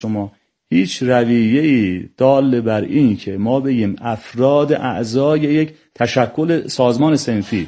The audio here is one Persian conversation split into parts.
شما هیچ رویه‌ای دال بر این که ما بگیم افراد اعضای یک تشکل سازمان صنفی،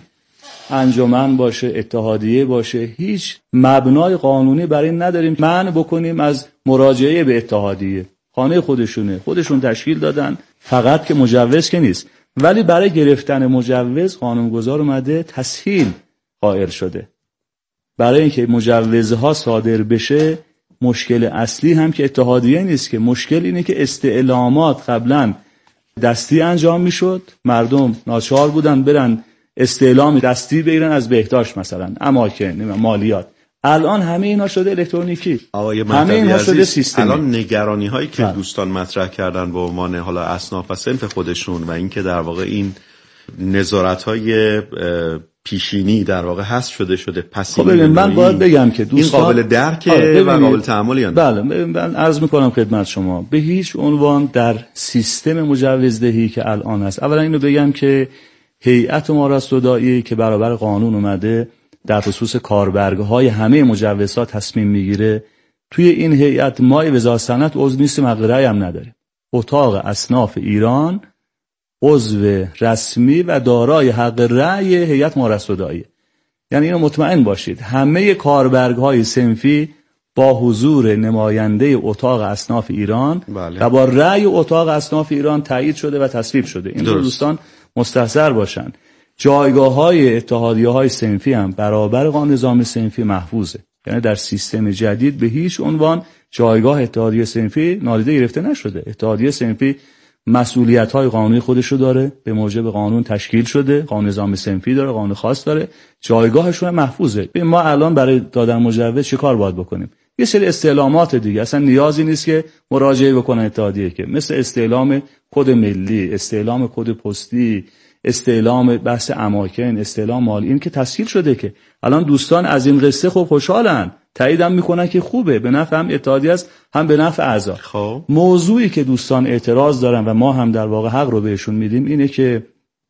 انجمن باشه، اتحادیه باشه، هیچ مبنای قانونی برای این نداریم منع بکنیم از مراجعه به اتحادیه. خانه خودشون تشکیل دادن، فقط که مجوز که نیست. ولی برای گرفتن مجوز قانونگذار اومده تسهیل قائل شده. برای اینکه مجوزها صادر بشه مشکل اصلی هم که اتحادیه نیست، که مشکل اینه که استعلامات قبلا دستی انجام میشد، مردم ناچار بودن برن استعلام دستی بگیرن از بهداشت مثلا، اماکن، مالیات. الان همه اینا شده الکترونیکی، همه اینا شده سیستمی. الان نگرانی هایی که دوستان مطرح کردن به عنوان حالا اصناف و صنف خودشون و اینکه در واقع این نظارت های پیشینی در واقع حذف شده پسیب. خب من باید بگم که دوستان این قابل درکه و قابل تحمل یا نه؟ بله، من عرض میکنم خدمت شما به هیچ عنوان در سیستم مجوزدهی که الان هست، اولا اینو بگم که هیئت مارستودایی که برابر قانون اومده در خصوص کاربرگ‌های همه مجوزات تصمیم میگیره، توی این هیئت ما وزارت صنعت عضو نیستیم، حق رأی هم نداریم. اتاق اصناف ایران عضو رسمی و دارای حق رأی هیئت مارستودایی. یعنی اینو مطمئن باشید همه کاربرگ‌های صنفی با حضور نماینده اتاق اصناف ایران و با رأی اتاق اصناف ایران تایید شده و تصویب شده. این دوستان مستحضر باشن. جایگاه‌های اتحادیه‌های صنفی هم برابر قانون نظام صنفی محفوظه. یعنی در سیستم جدید به هیچ عنوان جایگاه اتحادیه صنفی نادیده گرفته نشده. اتحادیه صنفی مسئولیت‌های قانونی خودش رو داره، به موجب قانون تشکیل شده، قانون نظام صنفی داره، قانون خاص داره، جایگاهشون محفوظه. ما الان برای دادن مجوز چه کار باید بکنیم؟ یه سری استعلامات دیگه اصلا نیازی نیست که مراجعه بکنن اتحادیه، که مثل استعلام کد ملی، استعلام کد پستی، استعلام بحث اماکن، استعلام مالی، این که تسهیل شده. که الان دوستان از این قصه خب خوشحالن، تاییدم میکنن که خوبه، به نفع هم اتحادیه است هم به نفع اعضا. موضوعی که دوستان اعتراض دارن و ما هم در واقع حق رو بهشون میدیم اینه که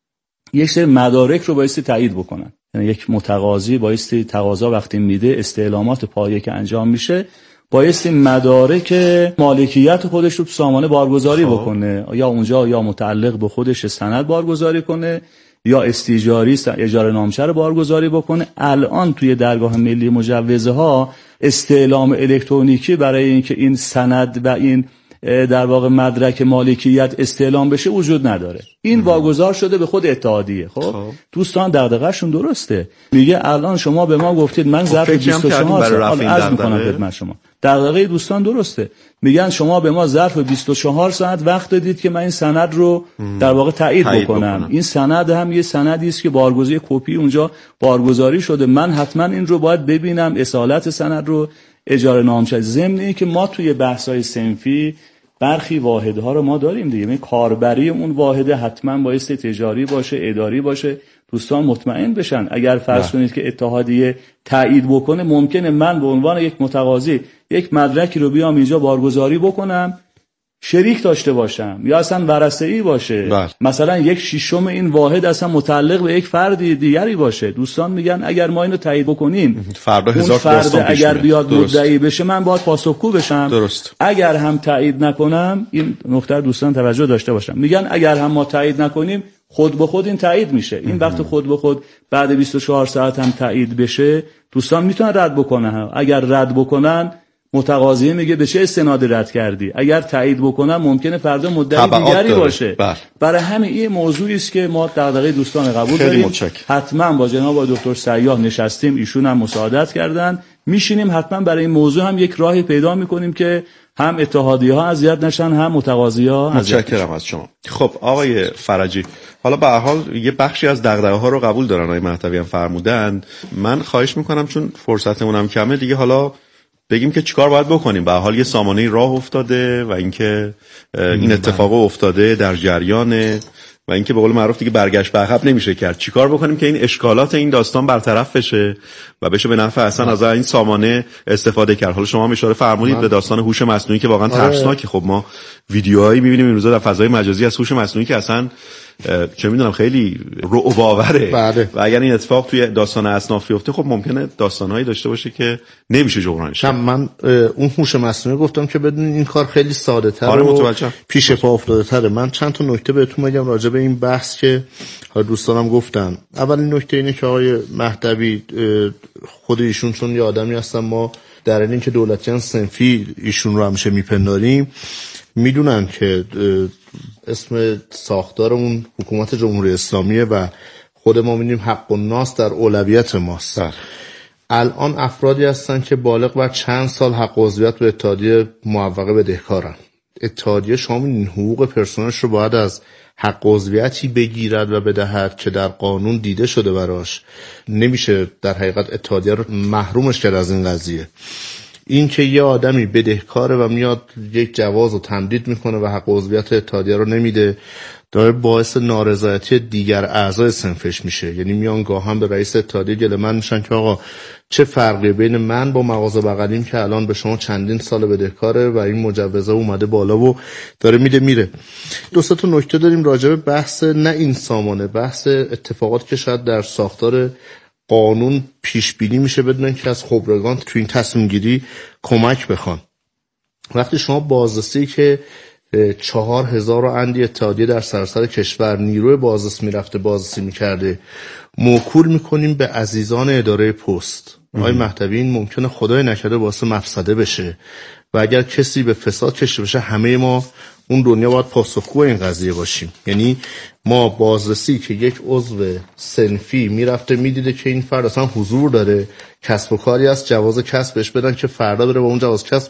یک سری مدارک رو بایستی تایید بکنن. یعنی یک متقاضی بایستی تقاضا وقتی میده، استعلامات پایه که انجام میشه، بایستی مدارک مالکیت خودش رو تو سامانه بارگذاری بکنه، یا اونجا یا متعلق به خودش سند بارگذاری کنه یا استیجاری اجاره نامچه رو بارگذاری بکنه. الان توی درگاه ملی مجوزها استعلام الکترونیکی برای اینکه این سند و این در واقع مدرک مالکیت استعلام بشه وجود نداره. این واگذار شده به خود اتحادیه. خب دوستان دغدغه‌شون درسته. میگه الان شما به ما گفتید من ظرف 24 ساعت عرض می‌کنم خدمت شما. دغدغه دوستان درسته. میگن شما به ما ظرف 24 ساعت وقت دادید که من این سند رو در واقع تایید بکنم. این سند هم یه سندی است که بارگذاری کپی اونجا بارگذاری شده. من حتما این رو باید ببینم، اصالت سند رو، اجاره نامچه. ضمن این که ما توی بحث‌های صنفی برخی واحدها رو ما داریم دیگه. یعنی کاربری اون واحد حتما بایستی تجاری باشه، اداری باشه. دوستان مطمئن بشن. اگر فرض کنید که اتحادیه تایید بکنه، ممکنه من به عنوان یک متقاضی یک مدرکی رو بیام اینجا بارگذاری بکنم، شریک داشته باشم یا اصلا ورثه‌ای باشه. مثلا یک ششم این واحد اصلا متعلق به یک فرد دیگری باشه. دوستان میگن اگر ما اینو تایید بکنیم، فردا هزار فرد اگر بیاد مدعی بشه من باید پاسخگو بشم. اگر هم تایید نکنم، این نکته دوستان توجه داشته باشم، میگن اگر هم ما تایید نکنیم خود به خود این تایید میشه. این وقت خود به خود بعد 24 ساعت هم تایید بشه، دوستان میتونن رد بکنن. اگر رد بکنن، متقاضی میگه به چه استنادی رد کردی؟ اگر تایید بکنن ممکنه فردا مدعی دیگری باشه. برای همین این موضوعی است که ما دغدغه دوستان قبول داریم. حتما با جناب دکتر سیاح نشستیم، ایشون هم مساعدت کردن، میشینیم حتما برای این موضوع هم یک راهی پیدا میکنیم که هم اتحادیه‌ها اذیت نشن هم متقاضی‌ها. متشکرم از شما. خب آقای فرجی، حالا به هر حال یه بخشی از دغدغه‌ها رو قبول دارن، آقای مهدوی هم فرمودن. من خواهش میکنم چون فرصتمون هم کمه دیگه، حالا بگیم که چیکار باید بکنیم. به هر حال یه سامانه راه افتاده و اینکه این اتفاق افتاده در جریانه و اینکه به قول معروف دیگه برگشت به عقب نمیشه کرد. چیکار بکنیم که این اشکالات این داستان برطرف بشه و بشه به نفع اصلا از این سامانه استفاده کرد. حالا شما هم اشاره فرمودید به داستان هوش مصنوعی که واقعا ترسناکه. خب ما ویدیوهایی می‌بینیم این روزا در فضای مجازی از هوش مصنوعی که اصلا چه میدونم خیلی رعب آوره بله. و اگر این اتفاق توی داستان اصناف بیفته خب ممکنه داستانهایی داشته باشه که نمیشه جبرانش. من اون هوش مصنوعی گفتم که بدون این کار خیلی ساده تر آره و پیش پا افتاده تره. من چند تا نکته بهتون میگم راجع به این بحث که دوستانم گفتن. اولین نکته اینه که آقای مهدوی خود ایشون چون یه آدمی هستن ما در این که دولتیان صنفی ایشون رو همیشه میپنداریم، میدونن که اسم ساختار اون حکومت جمهوری اسلامیه و خود ما میدونیم حق الناس در اولویت ماست. الان افرادی هستن که بالغ بر چند سال حق عضویت به اتحادیه معوقه بدهکارن. اتحادیه شامل این حقوق پرسنلش رو باید از حق عضویتی بگیرد و بدهد که در قانون دیده شده براش. نمیشه در حقیقت اتحادیه رو محرومش کرد از این قضیه. این که یه آدمی بدهکاره و میاد یک جواز رو تمدید میکنه و حق عضویت اتحادیه رو نمیده، داره باعث نارضایتی دیگر اعضای صنفش میشه. یعنی میان گاهم به رئیس اتحادیه گله‌مند میشن که آقا چه فرقی بین من با مغازه بغلیم که الان به شما چندین سال بدهکاره و این مجوزه اومده بالا و داره میره. دو سه تا نکته داریم راجع به بحث نه این سامانه، بحث اتفاقاتی که شاید در ساختار قانون پیش بینی میشه بدون اینکه از خبرگان تو این تصمیم گیری کمک بخوان. وقتی شما بازرسی که 4000 اندی اتحادیه در سراسر کشور نیروی بازرس میرفته بازرسی میکرده، موکول میکنیم به عزیزان اداره پست. آقای مهدوی این ممکنه خدای نکرده باعث مفسده بشه و اگر کسی به فساد کشیده بشه همه ما اون دنیا باید پاسخگو این قضیه باشیم. یعنی ما بازرسی که یک عضو صنفی میرفته میدیده که این فرد اصلا حضور داره، کسب و کاری است، جواز کسب بهش بدن که فردا بره با اون جواز کسب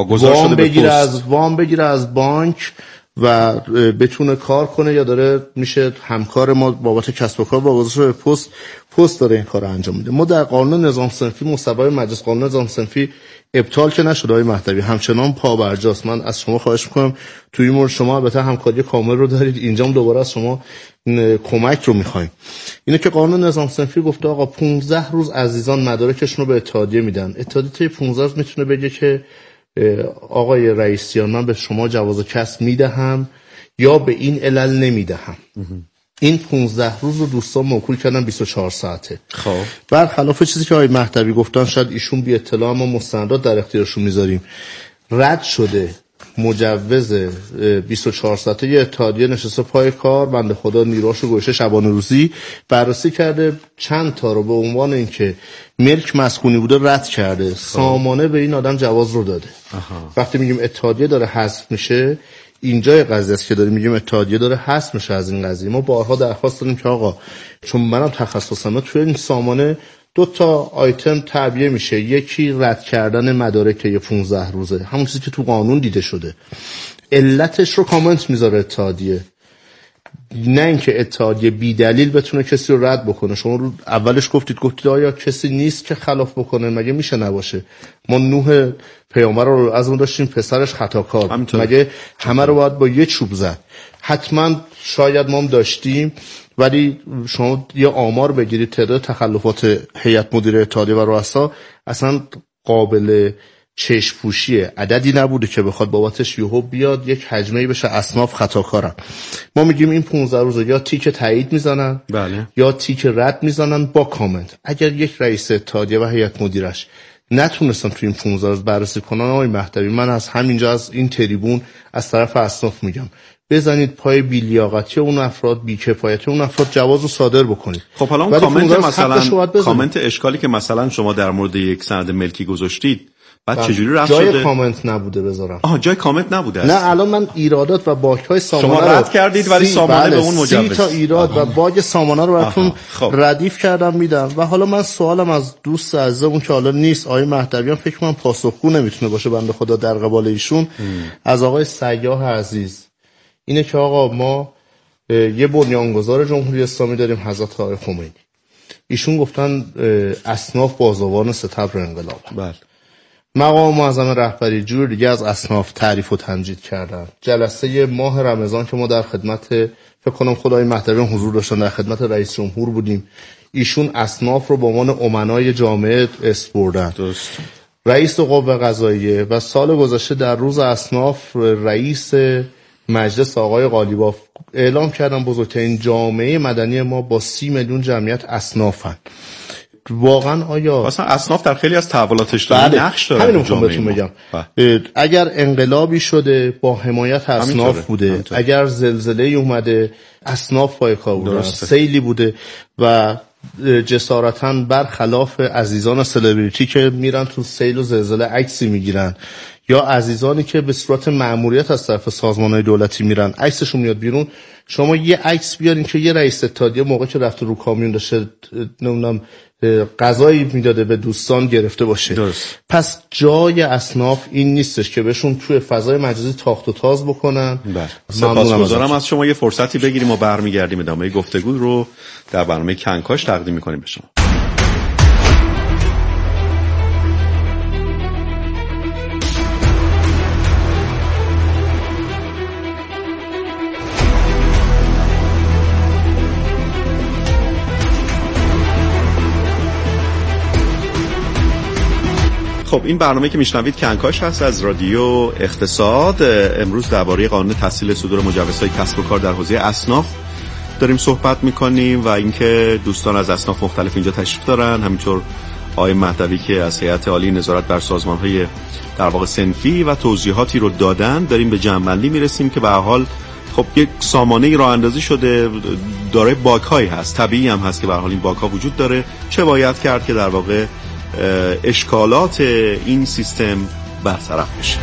وام بگیره از بانک و بتونه کار کنه، یا داره میشه همکار ما بابت کسب و کار واگذار به پست داره این کارو انجام میده. ما در قانون نظام صنفی مصوبه مجلس قانون نظام صنفی ابطال که نشد آقای مهدوی، همچنان پابرجاست. من از شما خواهش میکنم توی این مورد شما البته همکاری کامل رو دارید، اینجام دوباره از شما کمک رو میخوایم. اینه که قانون نظام صنفی گفته آقا 15 روز عزیزان مدارکشون رو به اتحادیه میدن. اتحادیه طی 15 روز میتونه بگه که آقای رئیسیان من به شما جواز کسب میدهم یا به این علل نمیدهم. این 15 روز رو دوستان موکول کردن 24 ساعته. خب برخلاف چیزی که آقای مهدوی گفتن شاید ایشون بی اطلاع ما مستندات در اختیارشون میذاریم، رد شده مجوز 24 ساعته یه اتحادیه نشسته پای کار، بنده خدا نیروشو گوشه شبانه روزی بررسی کرده، چند تا رو به عنوان اینکه ملک مسکونی بوده رد کرده، سامانه به این آدم جواز رو داده. وقتی میگیم اتحادیه داره حذف میشه، اینجای قضیه است که داریم میگیم اتحادیه داره حذف میشه از این قضیه. ما بارها درخواست دادیم که آقا چون منم تخصصمه توی این سامانه 2 تا آیتم تعبیه میشه، یکی رد کردن مدارک 15 روزه، همون چیزی که تو قانون دیده شده، علتش رو کامنت میذاره اتحادیه، نه اینکه اتحادیه بی دلیل بتونه کسی رو رد بکنه. شما رو اولش گفتید آیا کسی نیست که خلاف بکنه؟ مگه میشه نباشه؟ ما نوح پیامبر رو از اون داشتیم پسرش خطاکار، مگه همه رو باید با یه چوب زد؟ حتما شاید ما هم داشتیم، ولی شما یه آمار بگیرید تعداد تخلفات هیئت مدیره اتحادیه و رؤسا اصلا قابل چشم پوشیه، عددی نبوده که بخواد بابتش یهو بیاد یک حجمه‌ای بشه اصناف خطاکارن. ما میگیم این 15 روز یا تیک تایید میزنن بله، یا تیک رد میزنن با کامنت. اگر یک رئیس اتحادیه و هیئت مدیرش نتونستن تو این 15 روز بررسی کنن، آقای مهدوی من از همینجا از این تریبون از طرف اصناف میگم بزنید پای بی‌لیاقتی اون افراد، بی‌کفایتی اون افراد، جواز رو صادر بکنید. خب حالا اون کامنت مثلا کامنت اشکالی که مثلا شما در مورد یک سند ملکی گذاشتید بعد چجوری رفت شده؟ جای کامنت نبوده بذارم. جای کامنت نبوده است. نه الان من ایرادات و باگ‌های سامانه شما رد کردید ولی سامانه به اون مجوز 30 تا ایراد و باگ سامانه رو براتون ردیف کردم میدم. و حالا من سوالم از دوست عزیزمون که حالا نیست، آقای مهدوی فکر کنم پاسخگو نمیتونه باشه بنده خدا در قبال ایشون، از آقای سیاح عزیز اینه که آقا ما یه بنیانگذار جمهوری اسلامی داریم حضرت آقای خمینی، ایشون گفتن اصناف بازوان ستبر انقلاب. بله. مقام معظم رهبری جور دیگه از اصناف تعریف و تمجید کردن. جلسه ماه رمضان که ما در خدمت فکر کنم خدای مهدوی حضور داشتن، در خدمت رئیس جمهور بودیم، ایشون اصناف رو به عنوان امنای جامعه اسپردن. درست. رئیس قوه قضاییه و سال گذشته در روز اصناف رئیس مجلس آقای قالیباف اعلام کردن بزرگترین جامعه مدنی ما با 30 میلیون جمعیت اصنافن. واقعا آیا اصلا اصناف در خیلی از تحولات اجتماعی نقش داره؟ همین رو بهتون بگم. اگر انقلابی شده با حمایت اصناف بوده، اگر زلزله‌ای اومده اصناف پای کار بودن، سیلی بوده و جسارتاً برخلاف عزیزان سلبریتی که میرن تو سیل و زلزله عکسی میگیرن یا عزیزانی که به صورت مأموریت از طرف سازمان‌های دولتی میرن عکسشون میاد بیرون، شما یه عکس بیارین که یه رئیس اتحادیه موقع که رفته رو کامیون داشته نمیدونم غذایی میداده به دوستان گرفته باشه. درست. پس جای اصناف این نیستش که بهشون توی فضای مجازی تاخت و تاز بکنن. سپاسگزارم از شما. یه فرصتی بگیریم و برمیگردیم ادامه گفتگو رو در برنامه کنکاش تقدیم میکنیم به شما. خب این برنامه که میشنوید کنکاش هست از رادیو اقتصاد. امروز درباره قانون تسهیل صدور مجوزهای کسب و کار در حوزه اصناف داریم صحبت میکنیم و اینکه دوستان از اصناف مختلف اینجا تشریف دارن، همینطور آقای مهدوی که از هیئت عالی نظارت بر سازمان‌های در واقع صنفی و توضیحاتی رو دادن. داریم به جمع‌بندی میرسیم که به هر حال خب یک سامانه‌ای راه اندازی شده، دارای باگ‌هایی هست، طبیعی هم هست که به هر حال این باگ‌ها وجود داره. چه باید کرد که در واقع اشکالات این سیستم برطرف بشه؟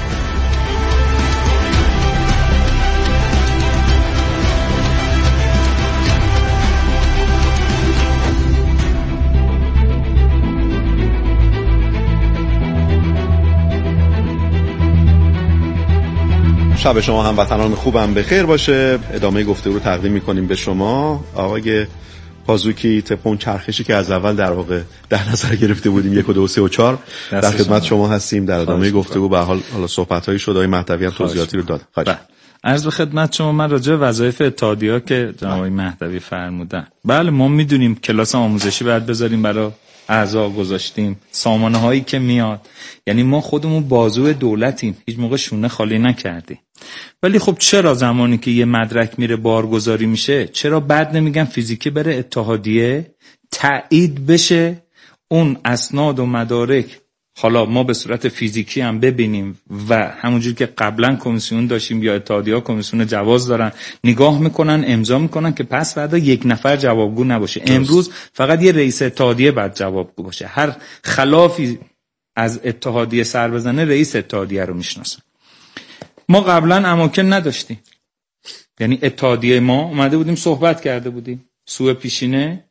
شب شما هموطنان خوبم بخیر باشه. ادامه گفتگو رو تقدیم می‌کنیم به شما. آقای پازوکی، طبق اون چرخشی که از اول در واقع در نظر گرفته بودیم 1 و 2 و 3 و 4 در خدمت شما هستیم. در ادامه گفتگو به حال صحبت‌هایی شد، آقای مهدوی هم توضیحاتی رو داد. عرض به خدمت شما من راجع به وظایف اتحادیه‌ها که جناب آقای مهدوی فرمودن، بله ما میدونیم کلاس آموزشی باید بذاریم برای اعضا، گذاشتیم سامانه‌هایی که میاد، یعنی ما خودمون بازو دولتیم، هیچ موقع شونه خالی نکردیم. ولی خب چرا زمانی که یه مدرک میره بارگذاری میشه، چرا بعد نمیگن فیزیکی بره اتحادیه تایید بشه اون اسناد و مدارک، حالا ما به صورت فیزیکی هم ببینیم و همونجور که قبلا کمیسیون داشتیم یا اتحادیه‌ها کمیسیون جواز دارن، نگاه میکنن، امضا میکنن که پس فردا یک نفر جوابگو نباشه. امروز فقط یه رئیس اتحادیه باید جوابگو باشه. هر خلافی از اتحادیه سر بزنه رئیس اتحادیه رو میشناسن. ما قبلا اماکن نداشتیم، یعنی اتحادیه ما اومده بودیم صحبت کرده بودیم، سوء پیشینه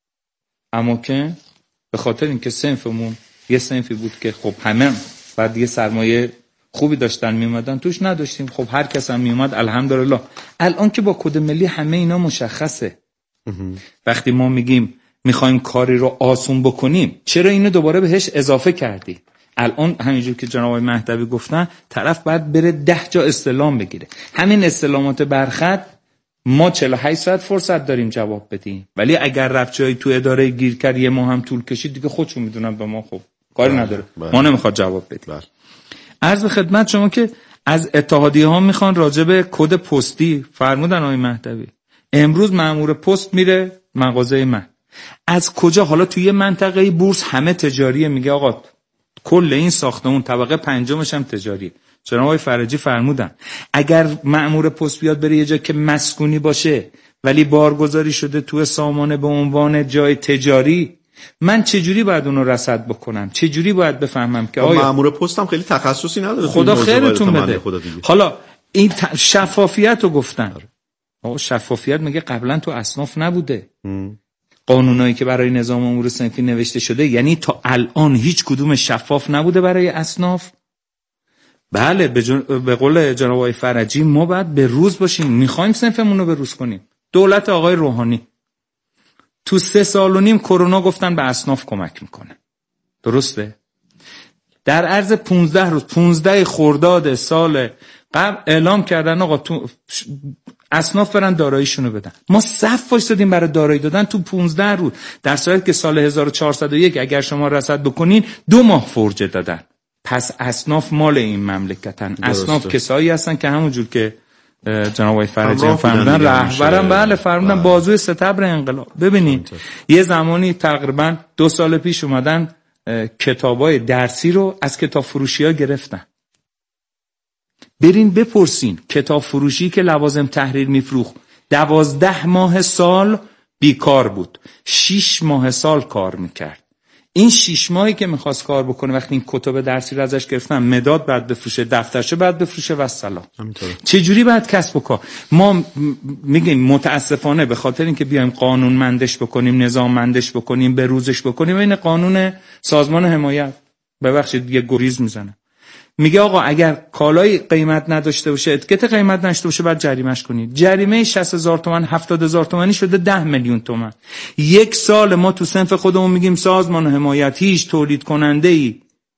اماکن به خاطر اینکه صنفمون یه صنفی بود که خب همه بعد یه سرمایه خوبی داشتن میومدن توش نداشتیم، خب هر کس هم میومد الحمدلله. الان که با کد ملی همه اینا مشخصه، وقتی ما میگیم میخوایم کاری رو آسون بکنیم چرا اینو دوباره بهش اضافه کردی؟ الان همینجور که جناب آقای مهدوی گفتن طرف باید بره 10 جا استلام بگیره. همین استلامات برخط ما 48 ساعت فرصت داریم جواب بدیم، ولی اگر رفت جایی تو اداره گیر کرد یه ماه هم طول کشید دیگه خودشون میدونن به ما خب کاری نداره، ما نمیخواد جواب بدیم. عرض به خدمت شما که از اتحادیه ها میخوان راجع به کد پستی فرمودن آقای مهدوی. امروز مأمور پست میره مغازه من، از کجا؟ حالا توی منطقه بورس همه تجاریه، میگه آقا کل این ساختمون طبقه 5 هم تجاریه. جناب آقای فرجی فرمودن اگر مأمور پست بیاد بره یه جا که مسکونی باشه ولی بارگذاری شده تو سامانه به عنوان جای تجاری، من چجوری باید اونو رصد بکنم؟ چجوری باید بفهمم که آیا مأمور پست هم خیلی تخصصی نداره؟ خدا خیرتون بده. حالا این شفافیت رو گفتن. آقا شفافیت میگه قبلا تو اصناف نبوده. قانونایی که برای نظام امور صنفی نوشته شده یعنی تا الان هیچ کدوم شفاف نبوده برای اصناف. بله به قول جناب آقای فرجی ما باید به روز باشیم، میخوایم صنفمون رو به روز کنیم. دولت آقای روحانی تو 3.5 سال کرونا گفتن به اصناف کمک میکنه، درسته؟ در عرض 15 روز 15 خرداد سال قبل اعلام کردن آقا تو اصناف برن داراییشونو بدن. ما صف وایسادیم برای دارایی دادن تو 15 روز، در صورتی که سال 1401 اگر شما رصد بکنین 2 ماه فرجه دادن. پس اصناف مال این مملکتن. اصناف کسایی هستن که همونجور که جناب آقای فرجی فرمودن، رهبرم بله فرمودن بازوی ستبر انقلاب. ببینید یه زمانی تقریبا 2 سال پیش اومدن کتابای درسی رو از کتاب فروشی‌ها گرفتن. برین بپرسین کتاب فروشی که لوازم تحریر میفروخت 12 ماه سال بیکار بود، 6 ماه سال کار میکرد. این 6 ماهی که میخواست کار بکنه وقتی این کتاب درسی رو ازش گرفتن، مداد بعد بفروشه، دفترچه بعد بفروشه و سلام. چه جوری بعد کسب و کار؟ ما میگیم متاسفانه به خاطر اینکه بیایم قانون مندش بکنیم، نظام مندش بکنیم، به روزش بکنیم، این قانون سازمان حمایت ببخشید یه گریز میزنه، میگه آقا اگر کالای قیمت نداشته باشه، اتیکت قیمت نداشته باشه، بعد جریمهش کنید. جریمه 60,000 تومان 70,000 تومانی شده 10 میلیون تومان. 1 سال ما تو صنف خودمون میگیم سازمان حمایت هیچ تولید کننده ای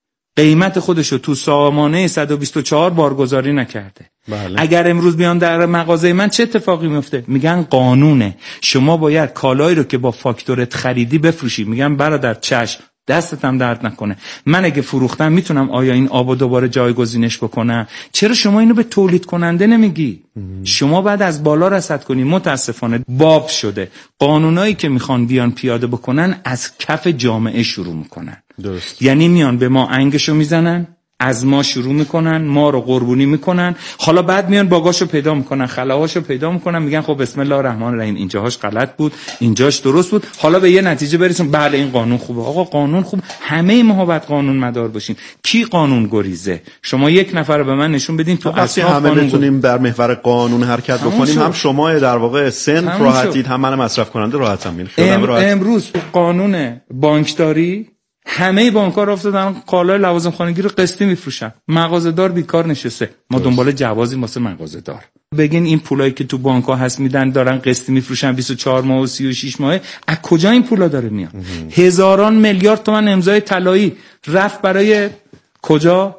قیمت خودشو تو سامانه 124 بارگذاری نکرده. بله. اگر امروز بیان در مغازه من چه اتفاقی میفته؟ میگن قانونه، شما باید کالایی رو که با فاکتورت خریدی بفروشی. میگن برادر چشم، دستت هم درد نکنه، من اگه فروختم میتونم آیا این آبو دوباره جایگزینش بکنم؟ چرا شما اینو به تولید کننده نمیگی؟ شما بعد از بالا رصد کنی. متاسفانه باب شده، قانونایی که میخوان بیان پیاده بکنن از کف جامعه شروع میکنن. درست. یعنی میان به ما انگشو میزنن، از ما شروع میکنن، ما رو قربونی میکنن، حالا بعد میان باگاشو پیدا میکنن، خلاهاشو پیدا میکنن، میگن خب بسم الله الرحمن الرحیم اینجاهاش غلط بود، اینجاش درست بود، حالا به یه نتیجه برسیم بله این قانون خوبه. آقا قانون خوب، همه ما باید قانون مدار باشیم. کی قانون گریزه؟ شما یک نفر رو به من نشون بدین تو اصلا همه بتونیم بر محور قانون حرکت بکنیم. هم شما در واقع صنف راحتید، هم من مصرف کننده راحتم. امروز قانون بانکداری همه بانک‌ها رو افتادن کالای لوازم خانگی رو قسطی میفروشن، مغازه‌دار بیکار نشسته. ما دنبال جوازی واسه مغازه‌دار. بگین این پولایی که تو بانک‌ها هست میدن دارن قسطی میفروشن 24 ماه و 36 ماه، از کجا این پولا داره میاد؟ هزاران میلیارد تومان امضای طلایی رفت برای کجا؟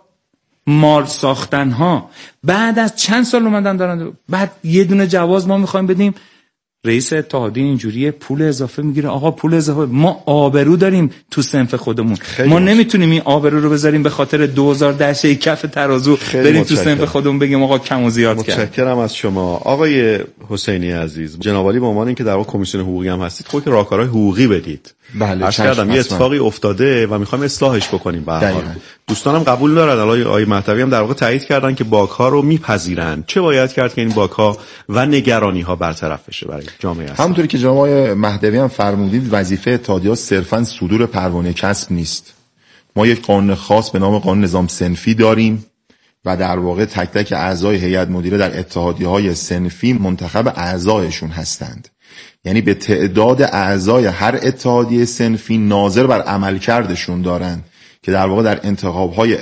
مال ساختن ها. بعد از چند سال اومدن دارن، بعد یه دونه جواز ما میخوایم بدیم، رئیس اتحادیه اینجوریه پول اضافه میگیره. آقا پول اضافه، ما آبرو داریم تو صنف خودمون، ما نمیتونیم این آبرو رو بذاریم به خاطر 2010 کف ترازو بریم تو صنف خودمون بگیم آقا کم و زیاد کرد. متشکرم از شما آقای حسینی عزیز. جناب عالی به عنوان اینکه در واقع کمیسیون حقوقی هم هستید، خود که راهکارهای حقوقی بدید. بله یه اتفاقی افتاده و میخوایم اصلاحش بکنیم. به هر حال دوستانم قبول دارن، آقای مهدوی هم در واقع تایید کردن که باگ‌ها رو میپذیرن. چه باید کرد که این باگ‌ها و نگرانی‌ها برطرف بشه برای جامعه؟ همونطوری که جناب آقای مهدوی هم فرمودید، وظیفه اتحادیه‌ها صرفاً صدور پروانه کسب نیست. ما یک قانون خاص به نام قانون نظام صنفی داریم و در واقع تک تک اعضای هیئت مدیره در اتحادیه‌های صنفی منتخب اعضایشون هستند. یعنی به تعداد اعضای هر اتحادیه صنفی ناظر بر عملکردشون دارن که در واقع در انتخاب‌های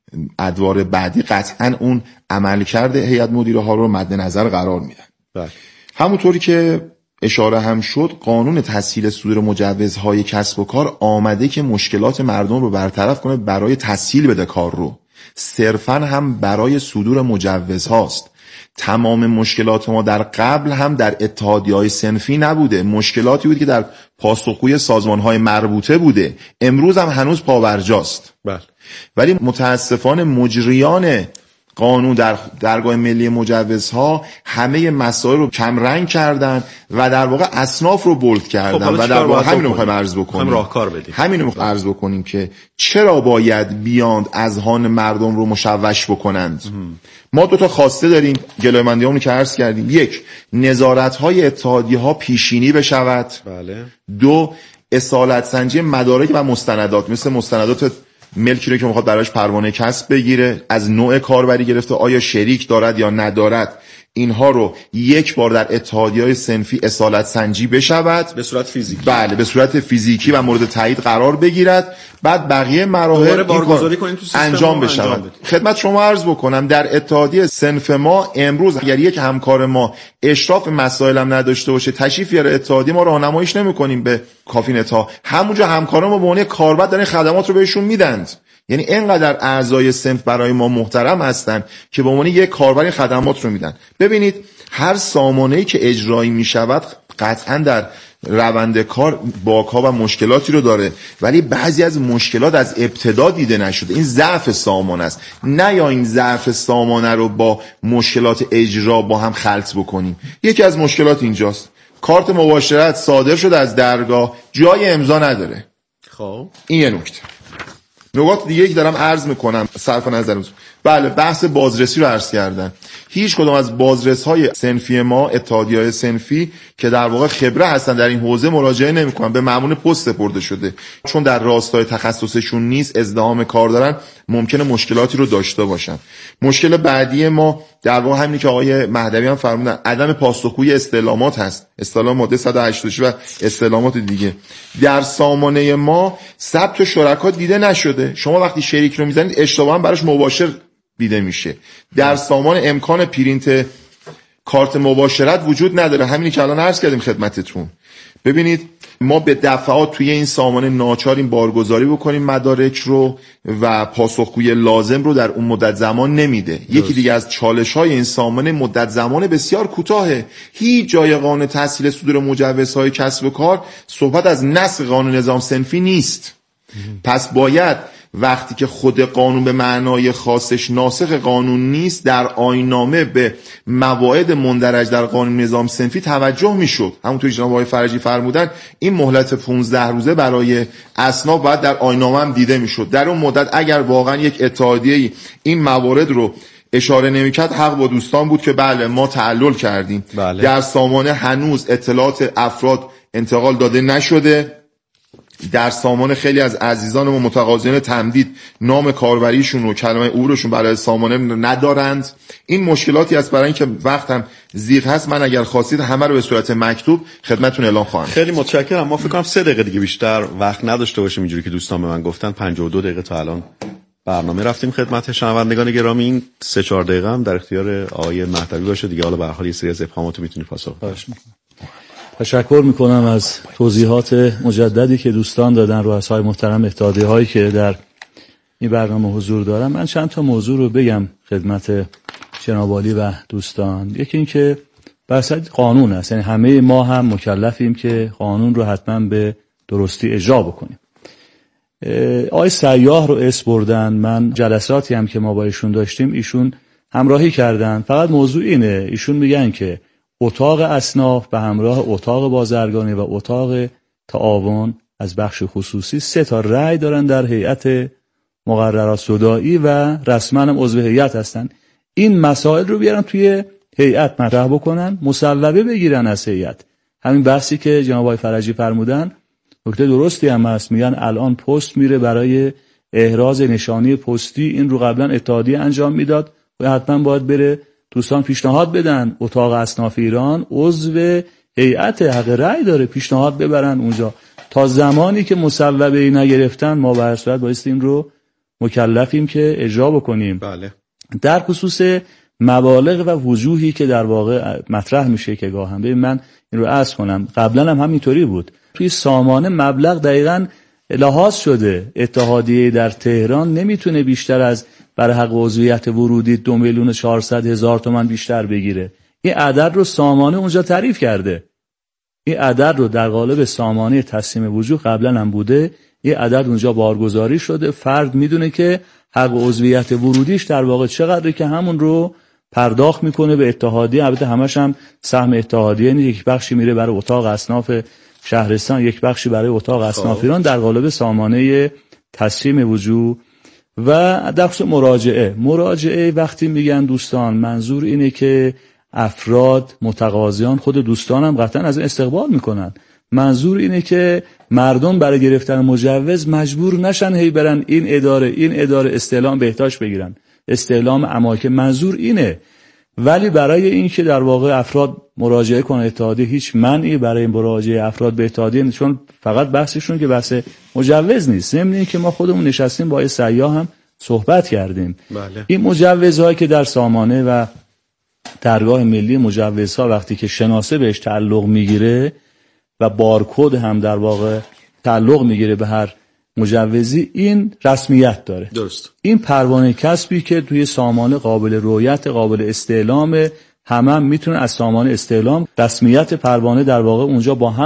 ادوار بعدی قطعاً اون عملکرد هیئت مدیره ها رو مد نظر قرار میدن. همونطوری که اشاره هم شد، قانون تسهیل صدور مجوزهای کسب و کار آمده که مشکلات مردم رو برطرف کنه برای تسهیل بده کار رو، صرفاً هم برای صدور مجوزهاست. تمام مشکلات ما در قبل هم در اتحادیه‌های صنفی نبوده، مشکلاتی بود که در پاسخگوی سازمان‌های مربوطه بوده، امروز هم هنوز پابرجاست. بله. ولی متاسفانه مجریان قانون در درگاه ملی مجوزها همه مسائل رو کم رنگ کردن و در واقع اصناف رو بولد کردن و در واقع همین رو می‌خوایم عرض بکنیم. راهکار بدیم. همین رو می‌خوایم عرض بکنیم که چرا باید بیاند اذهان مردم رو مشوش بکنند. ما 2 تا خواسته داریم، گلایه‌مندیامون که عرض کردیم. 1 نظارت‌های اتحادیه‌ها پیشینی بشود. بله. 2 اصالت سنجی مدارک و مستندات، مثل مستندات ملکی رو که میخواد براش پروانه کسب بگیره، از نوع کاربری گرفته آیا شریک دارد یا ندارد، اینها رو یک بار در اتحادیه‌های صنفی اصالت سنجی بشود به صورت فیزیکی. بله، به صورت فیزیکی و مورد تایید قرار بگیرد، بعد بقیه مراحل انجام بشود. خدمت شما عرض بکنم در اتحادیه صنف ما امروز اگر یک همکار ما اشراف مسائل هم نداشته باشه، تشریف بیاره اتحادیه، ما راهنماییش نمی‌کنیم به کافینتا، همونجا همکارا ما به عنوان کاربر دارن خدمات رو بهشون میدند. یعنی اینقدر اعضای صنف برای ما محترم هستن که به عنوان یک کاربر خدمات رو میدن. ببینید هر سامانه‌ای که اجرایی میشود قطعا در روند کار باک‌ها و مشکلاتی رو داره، ولی بعضی از مشکلات از ابتدا دیده نشده. این ضعف سامانه است. نه یا این ضعف سامانه رو با مشکلات اجرا با هم خلط بکنیم. یکی از مشکلات اینجاست، کارت مباشرت صادر شده از درگاه، جای امضا نداره. خب این یه نکته. نکات دیگه که دارم عرض میکنم صرف نظر، بله بحث بازرسی رو عرض کردن. هیچ کدوم از بازرس‌های صنفی ما، اتحادیه‌های صنفی که در واقع خبره هستن در این حوزه مراجعه نمی‌کنن، به مأمون پست سپرده شده، چون در راستای تخصصشون نیست، ازدحام کار دارن، ممکنه مشکلاتی رو داشته باشن. مشکل بعدی ما در واقع همینی که آقای مهدوی هم فرمودن، عدم پاسخگویی استعلامات هست، استعلام ماده 186 و استعلامات دیگه. در سامانه ما ثبت شرکا دیده نشده. شما وقتی شریک رو میزنید اشتباها براش مباشر دیده میشه. در سامان امکان پرینت کارت مباشرت وجود نداره، همینی که الان عرض کردیم خدمتتون. ببینید ما به دفعات توی این سامانه ناچاریم بارگذاری بکنیم مدارک رو و پاسخگوی لازم رو در اون مدت زمان نمیده. یکی دیگه از چالش‌های این سامانه مدت زمان بسیار کوتاهه. هیچ جای قانون تسهیل صدور مجوزهای کسب و کار صحبت از نسخ قانون نظام صنفی نیست. پس باید وقتی که خود قانون به معنای خاصش ناسخ قانون نیست، در آیین‌نامه به مواعید مندرج در قانون نظام صنفی توجه میشد. همونطور جناب آقای فرجی فرمودن این مهلت 15 روزه برای اصناف باید در آیین‌نامه هم دیده میشد. در اون مدت اگر واقعا یک اتحادیه‌ای این موارد رو اشاره نمی‌کرد، حق با دوستان بود که بله ما تعلل کردیم. بله. در سامانه هنوز اطلاعات افراد انتقال داده نشده. در سامانه خیلی از عزیزان ما متقاضیان تمدید نام کاربریشون و کلمه عبورشون برای سامانه ندارند. این مشکلاتی است. برای اینکه وقت هم زیغ هست، من اگر خواستید همه رو به صورت مکتوب خدمتتون اعلام خواهم. خیلی متشکرم. ما فکر کنم 3 دقیقه دیگه بیشتر وقت نداشته باشیم، اینجوری که دوستان به من گفتن 52 دقیقه تا الان برنامه رفتیم خدمت شنوندگان گرامی. این 3-4 دقیقه هم در اختیار آقای مهدوی باشه دیگه. حالا به هر حال یه سری از ابهامات میتونید پاسخ بدید. تشکر میکنم از توضیحات مجددی که دوستان دادن، رؤسای محترم اتحادیه هایی که در این برنامه حضور دارن. من چند تا موضوع رو بگم خدمت جناب عالی و دوستان. یکی این که بحث قانون است، یعنی همه ما هم مکلفیم که قانون رو حتما به درستی اجرا بکنیم. آقای سیاح رو اسم بردن، من جلساتی هم که ما با ایشون داشتیم ایشون همراهی کردن. فقط موضوع اینه، ایشون میگن که اتاق اصناف به همراه اتاق بازرگانی و اتاق تعاون از بخش خصوصی 3 تا رأی دارن در هیئت مقررات سودایی و رسما هم عضو هیئت هستن. این مسائل رو بیارن توی هیئت مطرح بکنن، مصوبه بگیرن از هیئت. همین بحثی که جناب آقای فرجی فرمودن نکته درستی هم هست. میگن الان پست میره برای احراز نشانی پستی، این رو قبلا اتحادیه انجام میداد و حتما باید بره دوستان پیشنهاد بدن. اتاق اصناف ایران عضو هیئت، حق رأی داره، پیشنهاد ببرن اونجا. تا زمانی که مصوبه‌ای نگرفتن ما به هر صورت بایستی این رو مکلفیم که اجرا بکنیم. بله. در خصوص مبالغ و وجوهی که در واقع مطرح میشه که گاهم من این رو عرض کنم، قبلا هم همینطوری بود. توی سامانه مبلغ دقیقاً لحاظ شده. اتحادیه در تهران نمیتونه بیشتر از برای حق عضویت ورودی 2,400,000 تومان بیشتر بگیره. این عدد رو سامانه اونجا تعریف کرده. این عدد رو در قالب سامانه تصمیم وجود قبلا هم بوده. این عدد اونجا بارگذاری شده. فرد میدونه که حق عضویت ورودیش در واقع چقدره که همون رو پرداخت میکنه به اتحادیه. البته همش هم سهم اتحادیه نیست. یک بخشی میره برای اتاق اصناف شهرستان، یک بخشی برای اتاق اصناف ایران در قالب سامانه تصمیم وجود. و در خصوص مراجعه وقتی میگن دوستان، منظور اینه که افراد متقاضیان، خود دوستان هم قطعا از این استقبال میکنن. منظور اینه که مردم برای گرفتن مجوز مجبور نشن هی برن این اداره استعلام بهداشت بگیرن، استعلام اماکن. منظور اینه. ولی برای این که در واقع افراد مراجعه کنن اتحادیه هیچ منعی برای مراجعه افراد به اتحادیه نیست، چون فقط بحثشون که بحث مجوز نیست. ضمن این که ما خودمون نشستیم با سیاح هم صحبت کردیم. بله. این مجوزهایی که در سامانه و درگاه ملی مجوزها وقتی که شناسه بهش تعلق میگیره و بارکد هم در واقع تعلق میگیره به هر مجوزی، این رسمیت داره. درست. این پروانه کسبی که توی سامانه قابل رؤیت، قابل استعلام، هم میتونه از سامانه استعلام رسمیت پروانه در واقع اونجا با همون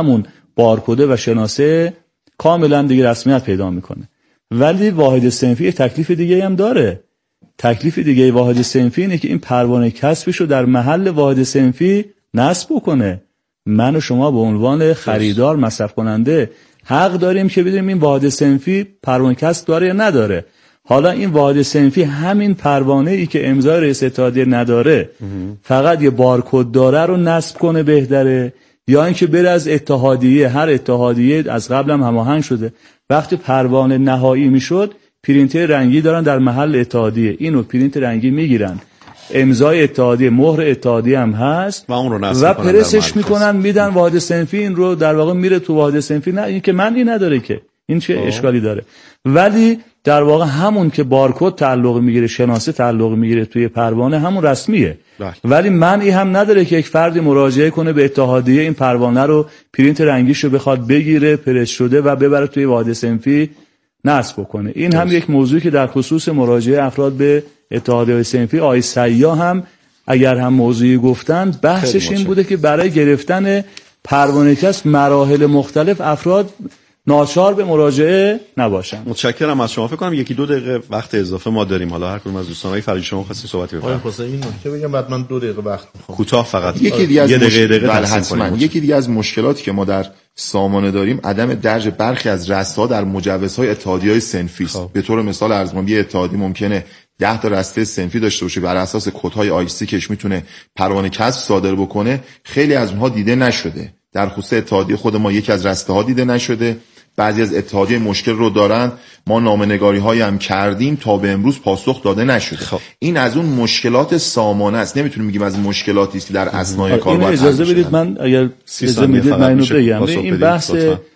بارکد و شناسه کاملا دیگه رسمیت پیدا میکنه. ولی واحد صنفی تکلیف دیگه هم داره. تکلیف دیگه واحد صنفی اینه که این پروانه کسبشو در محل واحد صنفی نصب بکنه. من و شما به عنوان خریدار، مصرف کننده حق داریم که بدونیم این واحد صنفی پروانه کسب داره یا نداره. حالا این واحد صنفی همین پروانه ای که امضای رئیس اتحادیه نداره فقط یه بارکد داره رو نصب کنه بهتره، یا اینکه بره از اتحادیه، هر اتحادیه از قبل هم هماهنگ شده، وقتی پروانه نهایی میشد پرینتر رنگی دارن در محل اتحادیه، اینو پرینت رنگی میگیرن، امضای اتحادیه، مهر اتحادیه هم هست و اون رو نصب و پرسش میکنن میدن واحد صنفی، این رو در واقع میره تو واحد صنفی. نه این که معنی نداره که این چه اشکالی داره. ولی در واقع همون که بارکد تعلق میگیره، شناسه تعلق میگیره توی پروانه، همون رسمیه. ولی معنی هم نداره که یک فردی مراجعه کنه به اتحادیه این پروانه رو پرینت رنگیشو بخواد بگیره پرس شده و ببره توی واحد صنفی نصب کنه. این هم یک موضوعی که در خصوص مراجعه افراد به اتحادیه صنفی آقای سیا هم اگر هم موضوعی گفتن بحثش این بوده که برای گرفتن پروانه کسب مراحل مختلف افراد ناچار به مراجعه نباشن. متشکرم از شما. فکر کنم 1-2 دقیقه وقت اضافه ما داریم. حالا هر کدوم از دوستانای فرجی شما خواستین صحبتی بفرمایید. آقای حسینی که بگم بعد من 2 دقیقه وقت میخوام. کوتاه فقط. یکی دیگه از دقیقه یکی دیگه از مشکلاتی که ما در سامانه داریم عدم درج برخی از رسته‌ها در مجوزهای اتحادیه‌های صنفی است. به طور مثال عرض می‌کنم یه اتحادیه ممکنه 10 تا رسته صنفی داشته باشه، بر اساس کدهای آیسی کش میتونه پروانه کسب صادر بکنه، خیلی از اونها دیده نشده. در خصوص اتحادیه خود ما یکی از رسته‌ها دیده نشده. بعضی از اتحادیه مشکل رو دارن، ما نامه‌نگاری‌هایی هم کردیم تا به امروز پاسخ داده نشده. این از اون مشکلات سامانه است. نمیتونیم بگیم از مشکلاتی است که در اثنای کار باید اجازه بدید من اگر اجازه میدید من اینو بگم. این بحث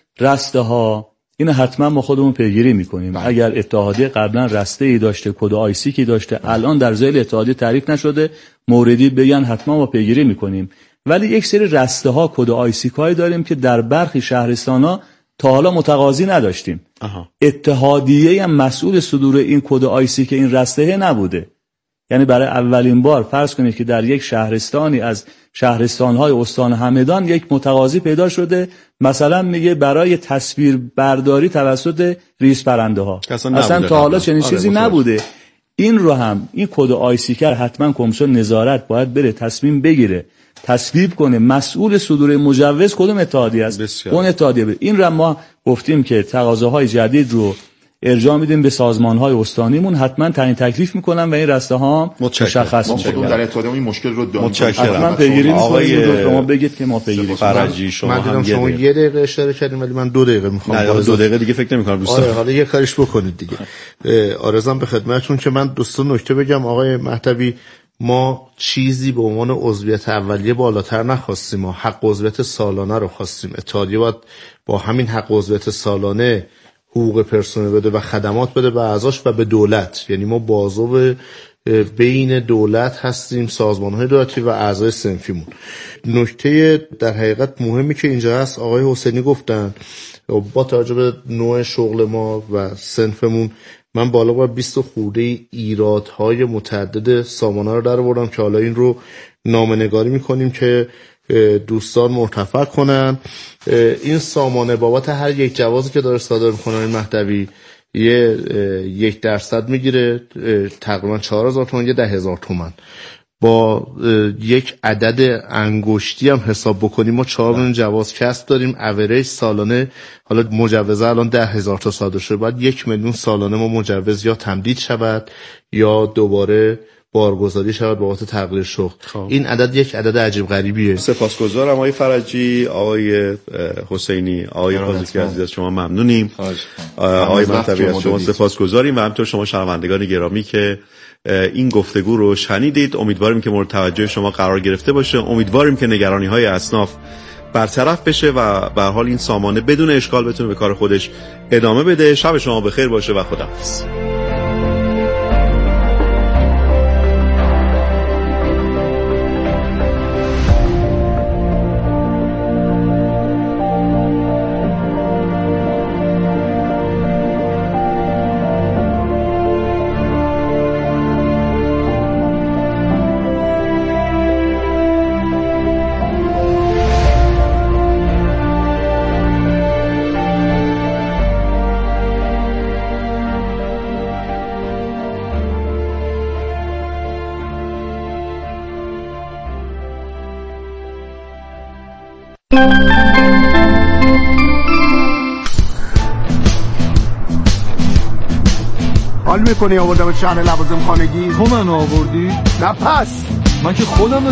رسته‌ها اینو حتما ما خودمون پیگیری میکنیم. اگر اتحادیه قبلا رسته‌ای داشته، کد آیسی که داشته، الان در ذیل اتحادیه تعریف نشده، موردی بگن، حتما ما پیگیری میکنیم. ولی یک سری رسته‌ها، کد آیسی کاری داریم که در برخی شهرستان‌ها تا حالا متقاضی نداشتیم. اتحادیه هم مسئول صدور این کد آیسی که این رسته نبوده. یعنی برای اولین بار فرض کنید که در یک شهرستانی از شهرستان‌های استان همدان یک متقاضی پیدا شده، مثلا میگه برای تصویر برداری توسط ریز پرنده‌ها. اصلا تا حالا چنین چیزی نبوده. این رو هم این کد آیسی که حتما کمیسیون نظارت باید بره تصمیم بگیره، تصویب کنه مسئول صدور مجوز کدوم اتحادیه است، اون اتحادیه بره. این رو ما گفتیم که تقاضاهای جدید رو ارجاع میدیم به سازمان‌های استانیمون، حتما تعیین تکلیف میکنن و این رسته ها مشخص میشه. ما در اتحادیه این مشکل رو داریم. حتما پیگیری می‌کنیم. شما بگید که ما پیگیری فرجی شما هم شما 1 دقیقه اشاره کردیم ولی من 2 دقیقه میخوام. نه 2 دقیقه دیگه فکر نمی‌کنم دوستان. حالا یه کاریش بکنید دیگه. آرزوام به خدمتتون که من دوستان نکته بگم. آقای مهدوی، ما چیزی به عنوان عضویت اولیه بالاتر نخواستیم، ما حق عضویت سالانه رو خواستیم. اتحادیه باید با همین حق عضویت سالانه حقوق پرسنل بده و خدمات بده به اعضاش و به دولت. یعنی ما بازو بین دولت هستیم، سازمان‌های دولتی و اعضای صنفیمون. نکته در حقیقت مهمی که اینجا هست، آقای حسینی گفتن با توجه به نوع شغل ما و صنفمون، من بالا با 20 خورده ایرادهای متعدد سامانه رو در آوردم که حالا این رو نامه‌نگاری می‌کنیم که دوستان مرتفع کنن. این سامانه بابت هر یک جوازی که داره صادر می‌کنه این مهدوی 1% میگیره، تقریبا 4000 تومان، 10000 تومان. با یک عدد انگشتی هم حساب بکنیم ما 4 میلیون جواز کسب داریم، اوریج سالانه، حالا مجوزه الان 10000 تا صادر شده، بعد 1 میلیون سالانه ما مجوز یا تمدید شود یا دوباره بارگذاری شود بابت تغییر شغل. این عدد یک عدد عجیب غریبیه. سپاسگزارم آقای فرجی، آقای حسینی، آقای قاضی عزیز، از شما ممنونیم. آقای مهدوی از شما سپاسگزاریم و همینطور شما شنوندگان گرامی که این گفتگو رو شنیدید. امیدواریم که مورد توجه شما قرار گرفته باشه. امیدواریم که نگرانی‌های اصناف برطرف بشه و به هر حال این سامانه بدون اشکال بتونه به کار خودش ادامه بده. شب شما بخیر باشه و خداحافظ. میکنی آوردم شهر لوازم خانگی؟ تو منو آوردی؟ نه پس من که خودم